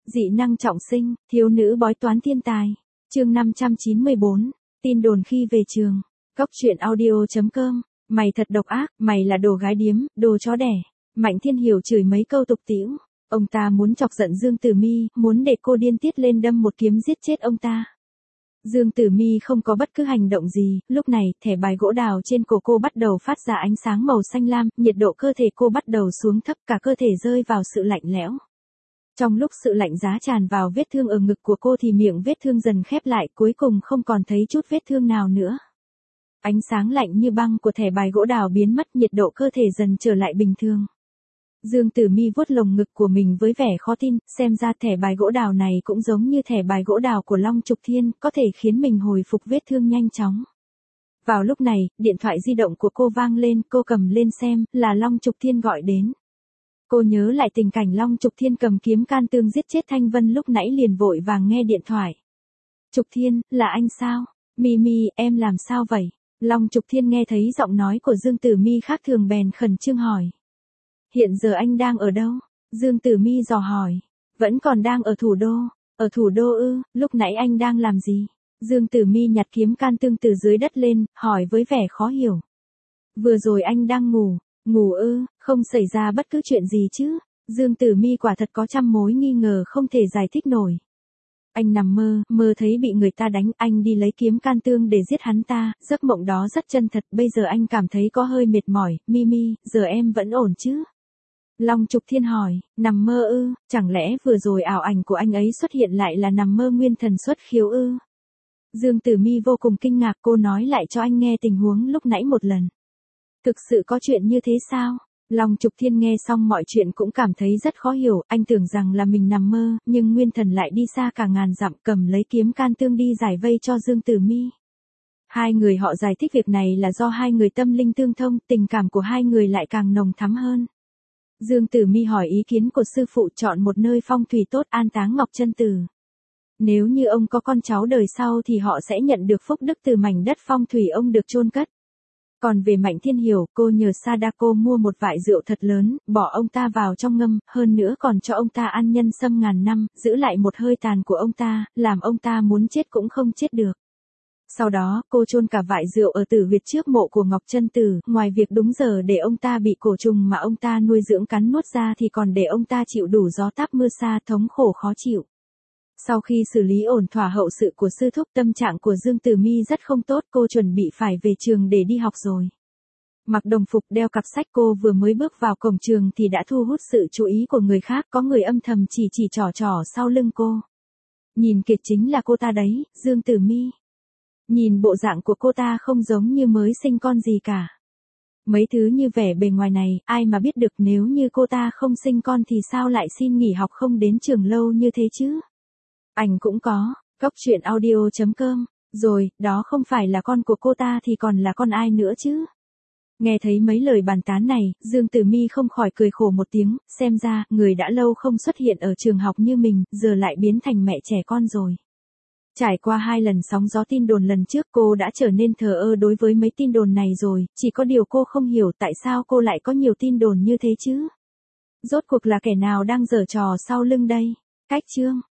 Dị năng trọng sinh, thiếu nữ bói toán thiên tài. Chương 594, tin đồn khi về trường. Cốc truyện audio.com. Mày thật độc ác, mày là đồ gái điếm, đồ chó đẻ. Mạnh Thiên Hiểu chửi mấy câu tục tĩu. Ông ta muốn chọc giận Dương Tử Mi, muốn để cô điên tiết lên đâm một kiếm giết chết ông ta. Dương Tử Mi không có bất cứ hành động gì, lúc này, thẻ bài gỗ đào trên cổ cô bắt đầu phát ra ánh sáng màu xanh lam, nhiệt độ cơ thể cô bắt đầu xuống thấp, cả cơ thể rơi vào sự lạnh lẽo. Trong lúc sự lạnh giá tràn vào vết thương ở ngực của cô thì miệng vết thương dần khép lại, cuối cùng không còn thấy chút vết thương nào nữa. Ánh sáng lạnh như băng của thẻ bài gỗ đào biến mất, nhiệt độ cơ thể dần trở lại bình thường. Dương Tử Mi vuốt lồng ngực của mình với vẻ khó tin, xem ra thẻ bài gỗ đào này cũng giống như thẻ bài gỗ đào của Long Trục Thiên, có thể khiến mình hồi phục vết thương nhanh chóng. Vào lúc này, điện thoại di động của cô vang lên, cô cầm lên xem, là Long Trục Thiên gọi đến. Cô nhớ lại tình cảnh Long Trục Thiên cầm kiếm can tương giết chết Thanh Vân lúc nãy liền vội vàng nghe điện thoại. Trục Thiên, là anh sao? Mi, em làm sao vậy? Long Trục Thiên nghe thấy giọng nói của Dương Tử Mi khác thường bèn khẩn trương hỏi. Hiện giờ anh đang ở đâu? Dương Tử Mi dò hỏi. Vẫn còn đang ở thủ đô. Ở thủ đô ư, lúc nãy anh đang làm gì? Dương Tử Mi nhặt kiếm can tương từ dưới đất lên, hỏi với vẻ khó hiểu. Vừa rồi anh đang ngủ. Ngủ ư, không xảy ra bất cứ chuyện gì chứ? Dương Tử Mi quả thật có trăm mối nghi ngờ không thể giải thích nổi. Anh nằm mơ thấy bị người ta đánh, anh đi lấy kiếm can tương để giết hắn ta, giấc mộng đó rất chân thật, bây giờ anh cảm thấy có hơi mệt mỏi, Mi, giờ em vẫn ổn chứ? Long Trục Thiên hỏi, nằm mơ ư, chẳng lẽ vừa rồi ảo ảnh của anh ấy xuất hiện lại là nằm mơ nguyên thần xuất khiếu ư? Dương Tử Mi vô cùng kinh ngạc, cô nói lại cho anh nghe tình huống lúc nãy một lần. Thực sự có chuyện như thế sao? Long Trục Thiên nghe xong mọi chuyện cũng cảm thấy rất khó hiểu, anh tưởng rằng là mình nằm mơ, nhưng nguyên thần lại đi xa cả ngàn dặm cầm lấy kiếm can tương đi giải vây cho Dương Tử Mi. Hai người họ giải thích việc này là do hai người tâm linh tương thông, tình cảm của hai người lại càng nồng thắm hơn. Dương Tử Mi hỏi ý kiến của sư phụ chọn một nơi phong thủy tốt an táng Ngọc Chân Tử. Nếu như ông có con cháu đời sau thì họ sẽ nhận được phúc đức từ mảnh đất phong thủy ông được chôn cất. Còn về Mạnh Thiên Hiểu, cô nhờ Sadako mua một vại rượu thật lớn, bỏ ông ta vào trong ngâm, hơn nữa còn cho ông ta ăn nhân sâm ngàn năm, giữ lại một hơi tàn của ông ta, làm ông ta muốn chết cũng không chết được. Sau đó, cô chôn cả vại rượu ở tử huyệt trước mộ của Ngọc Chân Tử, ngoài việc đúng giờ để ông ta bị cổ trùng mà ông ta nuôi dưỡng cắn nuốt ra thì còn để ông ta chịu đủ gió táp mưa sa thống khổ khó chịu. Sau khi xử lý ổn thỏa hậu sự của sư thúc, tâm trạng của Dương Tử Mi rất không tốt, cô chuẩn bị phải về trường để đi học rồi. Mặc đồng phục đeo cặp sách, cô vừa mới bước vào cổng trường thì đã thu hút sự chú ý của người khác, có người âm thầm chỉ trỏ sau lưng cô. Nhìn kìa, chính là cô ta đấy, Dương Tử Mi. Nhìn bộ dạng của cô ta không giống như mới sinh con gì cả. Mấy thứ như vẻ bề ngoài này, ai mà biết được, nếu như cô ta không sinh con thì sao lại xin nghỉ học không đến trường lâu như thế chứ? Ảnh cũng có, cốc truyện audio.com, rồi, đó không phải là con của cô ta thì còn là con ai nữa chứ? Nghe thấy mấy lời bàn tán này, Dương Tử Mi không khỏi cười khổ một tiếng, xem ra, người đã lâu không xuất hiện ở trường học như mình, giờ lại biến thành mẹ trẻ con rồi. Trải qua 2 lần sóng gió tin đồn lần trước, cô đã trở nên thờ ơ đối với mấy tin đồn này rồi, chỉ có điều cô không hiểu tại sao cô lại có nhiều tin đồn như thế chứ? Rốt cuộc là kẻ nào đang giở trò sau lưng đây? Cách chương